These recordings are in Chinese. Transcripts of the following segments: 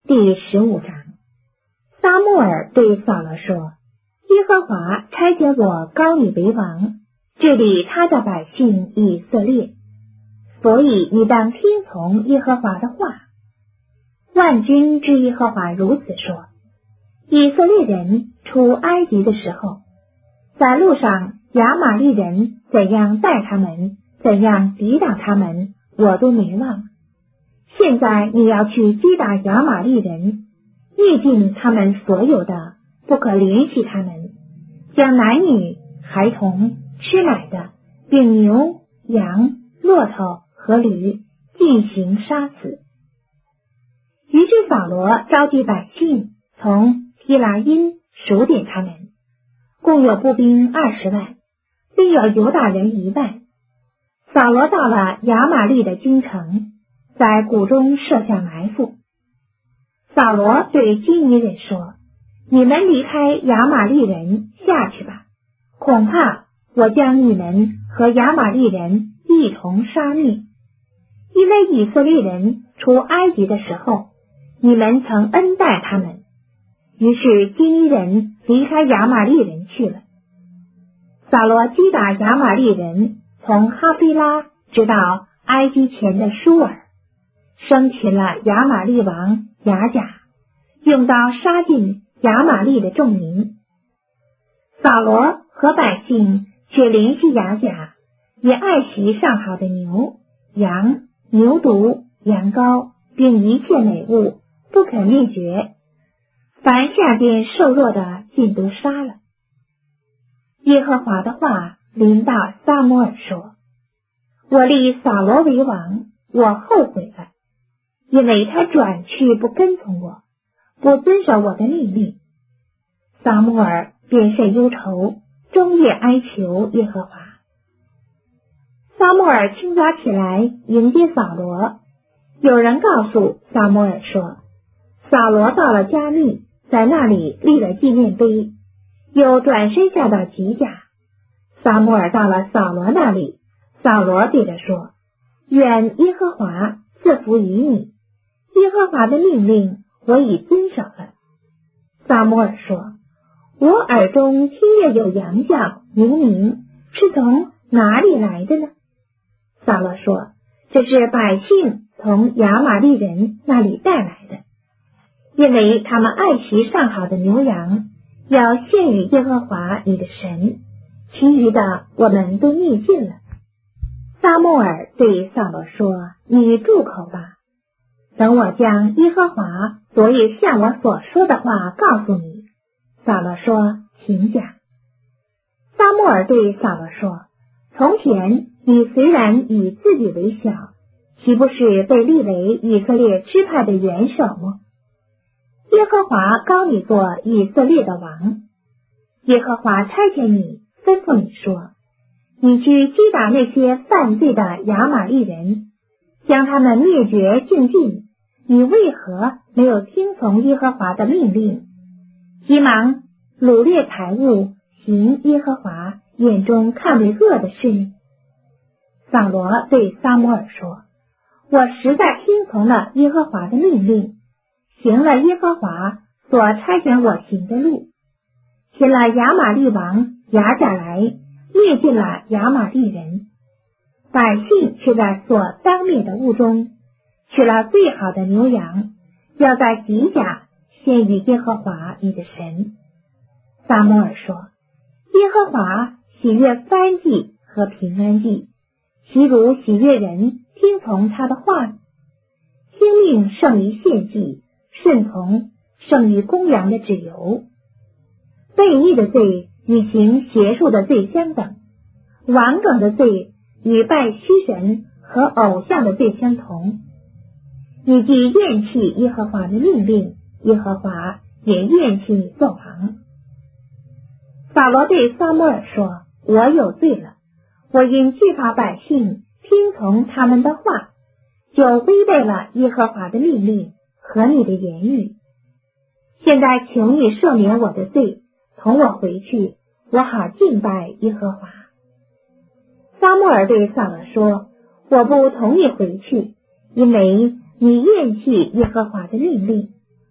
第15章。撒母耳对扫罗说：耶和华差遣我膏你为王，治理他的百姓以色列，所以你当听从耶和华的话。万军之耶和华如此说：以色列人出埃及的时候，在路上亚玛力人怎样待他们，怎样抵挡他们，我都没忘。现在你要去击打亚玛力人，灭尽他们所有的，不可怜惜他们，将男女、孩童、吃奶的，并牛、羊、骆驼和驴进行杀死。于是扫罗召集百姓，从提拉因数点他们，共有步兵20万，并有犹大人1万。扫罗到了亚玛力的京城，在谷中设下埋伏。扫罗对基尼人说：你们离开亚玛力人下去吧，恐怕我将你们和亚玛力人一同杀灭。因为以色列人出埃及的时候，你们曾恩待他们。于是基尼人离开亚玛力人去了。扫罗击打亚玛力人，从哈菲拉直到埃及前的舒尔，生擒了亚玛力王亚甲，用刀杀尽亚玛力的众民。扫罗和百姓却怜惜亚甲，也爱惜上好的牛、羊、牛犊、羊羔，并一切美物，不肯灭绝，凡下边瘦弱的尽都杀了。耶和华的话临到撒母耳说：我立扫罗为王，我后悔了，因为他转去不跟从我，不遵守我的命令。撒母耳便甚忧愁，终夜哀求耶和华。撒母耳清早起来迎接扫罗，有人告诉撒母耳说，扫罗到了加密，在那里立了纪念碑，又转身下到吉甲。撒母耳到了扫罗那里，扫罗对他说：愿耶和华赐福于你，耶和华的命令我已遵守了。撒母耳说：我耳中听见有羊叫牛鸣，是从哪里来的呢？扫罗说：这是百姓从亚玛力人那里带来的，因为他们爱惜上好的牛羊，要献与耶和华你的神，其余的我们都灭尽了。撒母耳对扫罗说：你住口吧，等我将耶和华昨夜向我所说的话告诉你。扫罗说：请讲。撒母耳对扫罗说：从前你虽然以自己为小，岂不是被立为以色列支派的元首吗？耶和华膏你做以色列的王，耶和华差遣你，吩咐你说：你去击打那些犯罪的亚玛力人，将他们灭绝净尽，你为何没有听从耶和华的命令，急忙掳掠财物，行耶和华眼中看为恶的事呢？扫罗对撒母耳说：我实在听从了耶和华的命令，行了耶和华所差遣我行的路，请了亚玛力王亚甲来，灭尽了亚玛力人。百姓却在所当灭的物中取了最好的牛羊，要在吉甲献与耶和华你的神。撒母耳说：耶和华喜悦燔祭和平安祭，岂如喜悦人听从他的话呢？听命胜于献祭，顺从胜于公羊的脂油。悖逆的罪与行邪术的罪相等，顽梗的罪与拜虚神和偶像的罪相同。你既厌弃耶和华的命令，耶和华也厌弃你做王。扫罗对撒母耳说：我有罪了，我因惧怕百姓，听从他们的话，就违背了耶和华的命令和你的言语。现在求你赦免我的罪，同我回去，我好敬拜耶和华。撒母耳对扫罗说：我不同意回去，因为你厌弃耶和华的命令，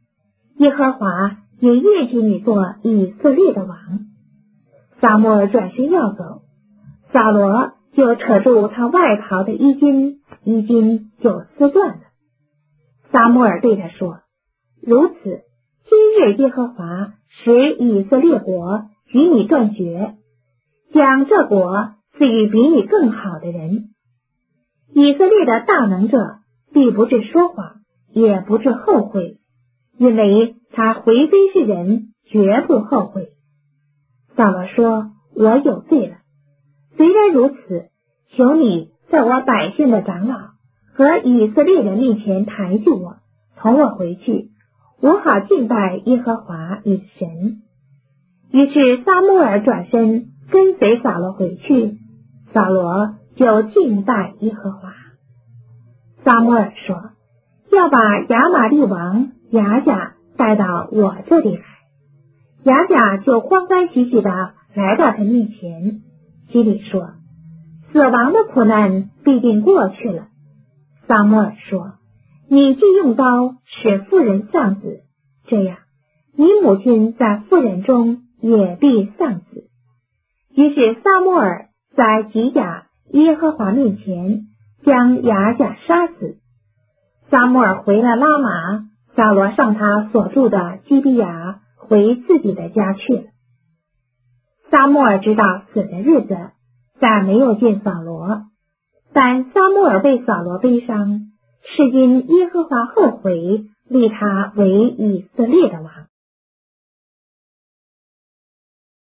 耶和华也悦起你做以色列的王。撒母耳转身要走，扫罗就扯住他外袍的衣襟，衣襟就撕断了。撒母耳对他说：如此，今日耶和华使以色列国与你断绝，将这国赐予比你更好的人。以色列的大能者必不致说谎，也不致后悔，因为他回非是人，绝不后悔。扫罗说：我有罪了。虽然如此，求你在我百姓的长老和以色列人面前抬举我，同我回去，我好敬拜耶和华你的神。于是撒母耳转身跟随扫罗回去，扫罗就敬拜耶和华。撒母耳说：要把亚玛利王亚甲带到我这里来。亚甲就欢欢喜喜地来到他面前，心里说：死亡的苦难必定过去了。撒母耳说：你既用刀使妇人丧子，这样你母亲在妇人中也必丧子。于是撒母耳在吉甲耶和华面前将亚甲杀死。撒母耳回了拉玛，扫罗上他所住的基比亚，回自己的家去了。撒母耳知道死的日子，但没有见扫罗。但撒母耳为扫罗悲伤，是因耶和华后悔，立他为以色列的王。